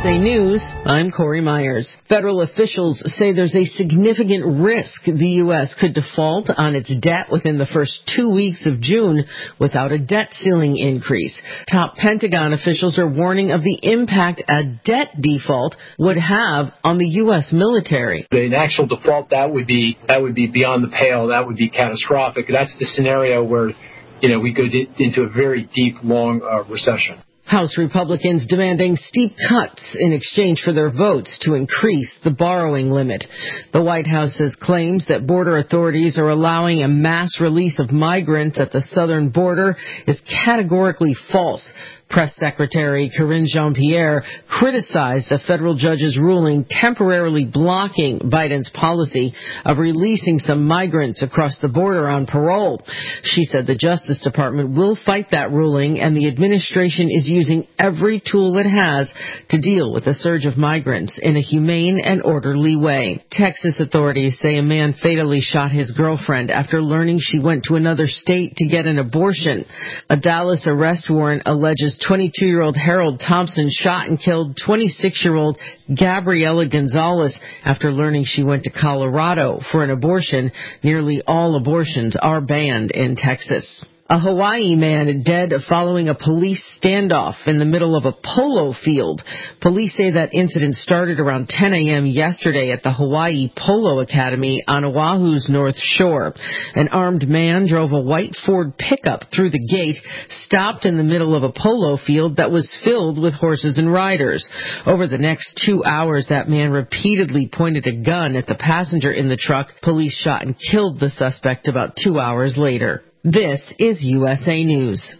USA News, I'm Corey Myers. Federal officials say there's a significant risk the U.S. could default on its debt within the first 2 weeks of June without a debt ceiling increase. Top Pentagon officials are warning of the impact a debt default would have on the U.S. military. An actual default, that would be beyond the pale. That would be catastrophic. That's the scenario where, we go into a very deep, long recession. House Republicans demanding steep cuts in exchange for their votes to increase the borrowing limit. The White House has claims that border authorities are allowing a mass release of migrants at the southern border is categorically false. Press Secretary Karine Jean-Pierre criticized a federal judge's ruling temporarily blocking Biden's policy of releasing some migrants across the border on parole. She said the Justice Department will fight that ruling and the administration is using every tool it has to deal with the surge of migrants in a humane and orderly way. Texas authorities say a man fatally shot his girlfriend after learning she went to another state to get an abortion. A Dallas arrest warrant alleges 22-year-old Harold Thompson shot and killed 26-year-old Gabriela Gonzalez after learning she went to Colorado for an abortion. Nearly all abortions are banned in Texas. A Hawaii man dead following a police standoff in the middle of a polo field. Police say that incident started around 10 a.m. yesterday at the Hawaii Polo Academy on Oahu's North Shore. An armed man drove a white Ford pickup through the gate, stopped in the middle of a polo field that was filled with horses and riders. Over the next 2 hours, that man repeatedly pointed a gun at the passenger in the truck. Police shot and killed the suspect about 2 hours later. This is USA News.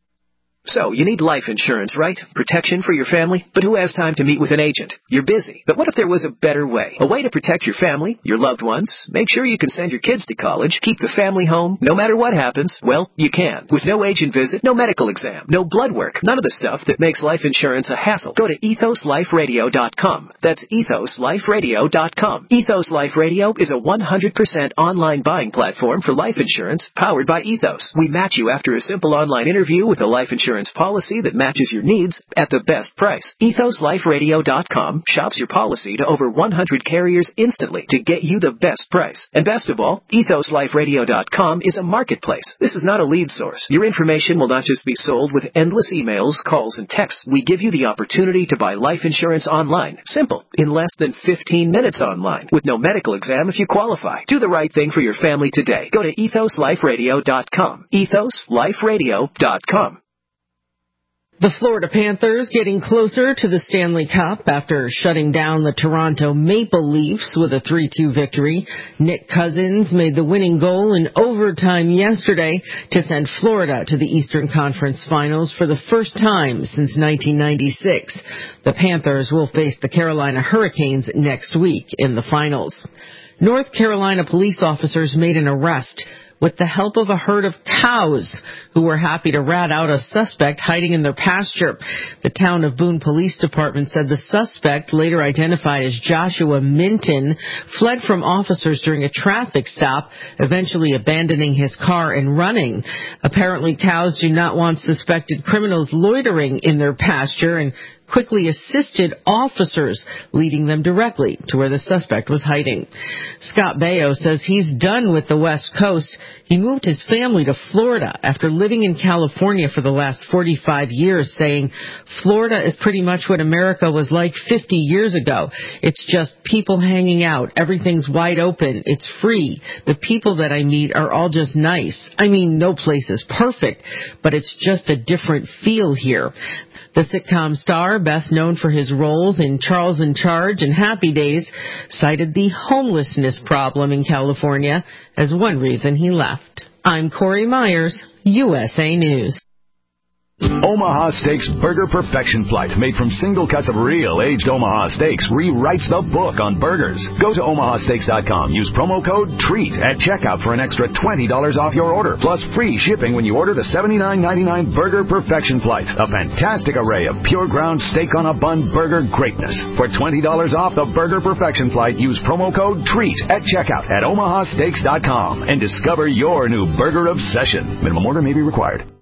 So, you need life insurance, right? Protection for your family? But who has time to meet with an agent? You're busy. But what if there was a better way? A way to protect your family, your loved ones, make sure you can send your kids to college, keep the family home, no matter what happens? Well, you can. With no agent visit, no medical exam, no blood work, none of the stuff that makes life insurance a hassle. Go to ethosliferadio.com. That's ethosliferadio.com. Ethos Life Radio is a 100% online buying platform for life insurance powered by Ethos. We match you after a simple online interview with a life insurance policy that matches your needs at the best price. EthosLifeRadio.com shops your policy to over 100 carriers instantly to get you the best price. And best of all, EthosLifeRadio.com is a marketplace. This is not a lead source. Your information will not just be sold with endless emails, calls, and texts. We give you the opportunity to buy life insurance online. Simple. In less than 15 minutes online. With no medical exam if you qualify. Do the right thing for your family today. Go to EthosLifeRadio.com. EthosLifeRadio.com. The Florida Panthers getting closer to the Stanley Cup after shutting down the Toronto Maple Leafs with a 3-2 victory. Nick Cousins made the winning goal in overtime yesterday to send Florida to the Eastern Conference Finals for the first time since 1996. The Panthers will face the Carolina Hurricanes next week in the finals. North Carolina police officers made an arrest with the help of a herd of cows who were happy to rat out a suspect hiding in their pasture. The Town of Boone Police Department said the suspect, later identified as Joshua Minton, fled from officers during a traffic stop, eventually abandoning his car and running. Apparently, cows do not want suspected criminals loitering in their pasture and quickly assisted officers, leading them directly to where the suspect was hiding. Scott Baio says he's done with the West Coast. He moved his family to Florida after living in California for the last 45 years, saying, "Florida is pretty much what America was like 50 years ago. It's just people hanging out. Everything's wide open. It's free. The people that I meet are all just nice. I mean, no place is perfect, but it's just a different feel here." The sitcom star, best known for his roles in Charles in Charge and Happy Days, cited the homelessness problem in California as one reason he left. I'm Corey Myers, USA News. Omaha Steaks Burger Perfection Flight, made from single cuts of real aged Omaha steaks, rewrites the book on burgers. Go to omahasteaks.com. Use promo code TREAT at checkout for an extra $20 off your order, plus free shipping when you order the $79.99 Burger Perfection Flight. A fantastic array of pure ground steak on a bun burger greatness. For $20 off the Burger Perfection Flight, use promo code TREAT at checkout at omahasteaks.com and discover your new burger obsession. Minimum order may be required.